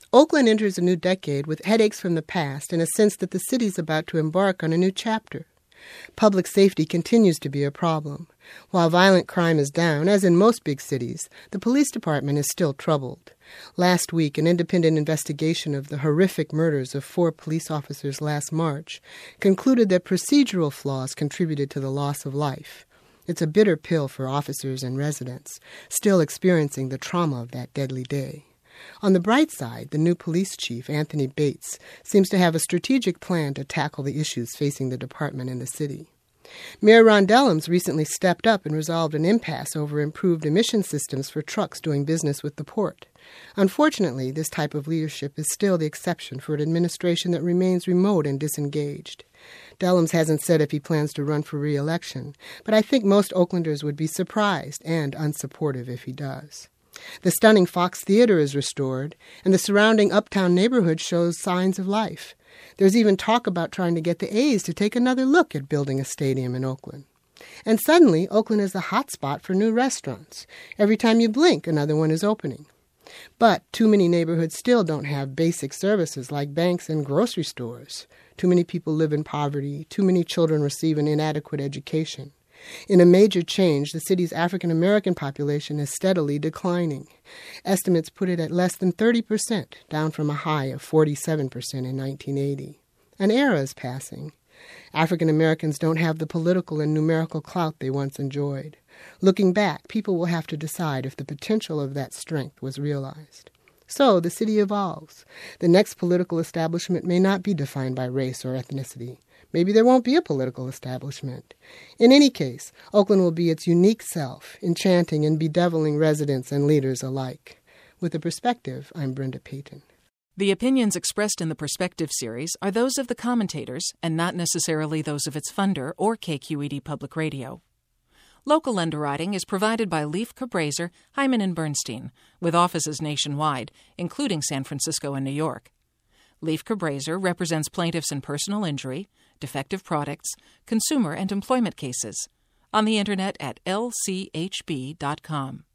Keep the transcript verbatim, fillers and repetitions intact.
Oakland enters a new decade with headaches from the past and a sense that the city's about to embark on a new chapter. Public safety continues to be a problem. While violent crime is down, as in most big cities, the police department is still troubled. Last week, an independent investigation of the horrific murders of four police officers last March concluded that procedural flaws contributed to the loss of life. It's a bitter pill for officers and residents, still experiencing the trauma of that deadly day. On the bright side, the new police chief, Anthony Bates, seems to have a strategic plan to tackle the issues facing the department and the city. Mayor Ron Dellums recently stepped up and resolved an impasse over improved emission systems for trucks doing business with the port. Unfortunately, this type of leadership is still the exception for an administration that remains remote and disengaged. Dellums hasn't said if he plans to run for re-election, but I think most Oaklanders would be surprised and unsupportive if he does. The stunning Fox Theater is restored, and the surrounding uptown neighborhood shows signs of life. There's even talk about trying to get the A's to take another look at building a stadium in Oakland. And suddenly, Oakland is the hot spot for new restaurants. Every time you blink, another one is opening. But too many neighborhoods still don't have basic services like banks and grocery stores. Too many people live in poverty. Too many children receive an inadequate education. In a major change, the city's African-American population is steadily declining. Estimates put it at less than thirty percent, down from a high of forty-seven percent in nineteen eighty. An era is passing. African-Americans don't have the political and numerical clout they once enjoyed. Looking back, people will have to decide if the potential of that strength was realized. So the city evolves. The next political establishment may not be defined by race or ethnicity. Maybe there won't be a political establishment. In any case, Oakland will be its unique self, enchanting and bedeviling residents and leaders alike. With a Perspective, I'm Brenda Payton. The opinions expressed in the Perspective series are those of the commentators and not necessarily those of its funder or K Q E D Public Radio. Local underwriting is provided by Leif Cabraser, Hyman and Bernstein, with offices nationwide, including San Francisco and New York. Leif Cabraser represents plaintiffs in personal injury, defective products, consumer and employment cases. On the Internet at L C H B dot com.